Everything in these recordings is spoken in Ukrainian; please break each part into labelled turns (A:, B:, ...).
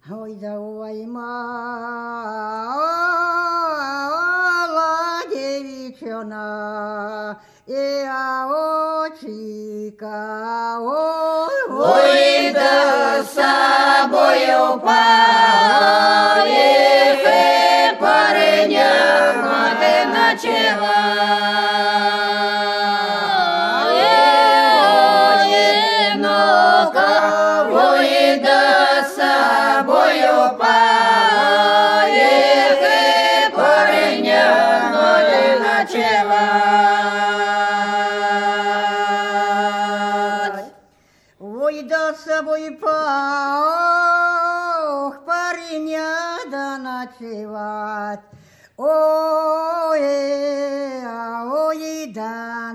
A: Ой, да ой, мала девичона, и очика,
B: ой, да с собою поехай, пареня мати начала. Ой, да с собою поехай, пареня мати начала.
A: ой, да с собой пареня да ночевать. Ой, да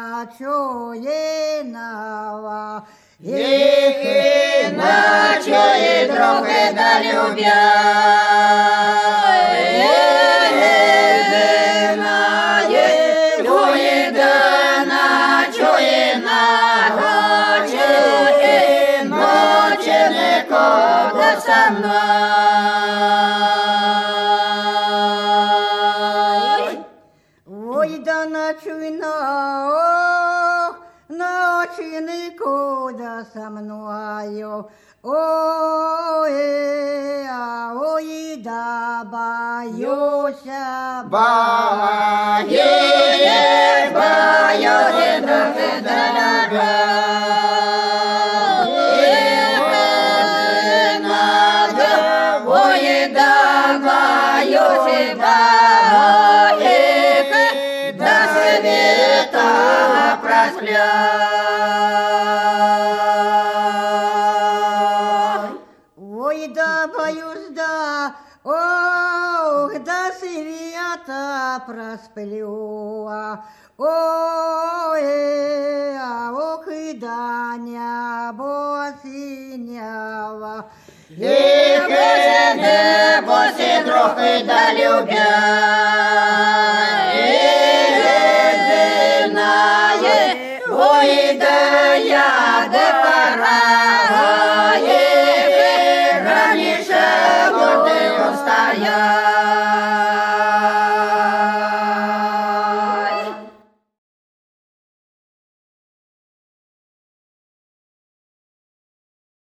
A: ночуенава.
B: Ночує трохи да любя. Ой, да ночує ночі нікого со мною.
A: Ой, да ночуй ночи никуда со мною. Ой, да боюся,
B: Боюся трохи да любя. Ой, да боюся, да света просплять.
A: ой, да боюсь, да, да света просплю. Ох, и да небо синего.
B: Небо си трохи да любя.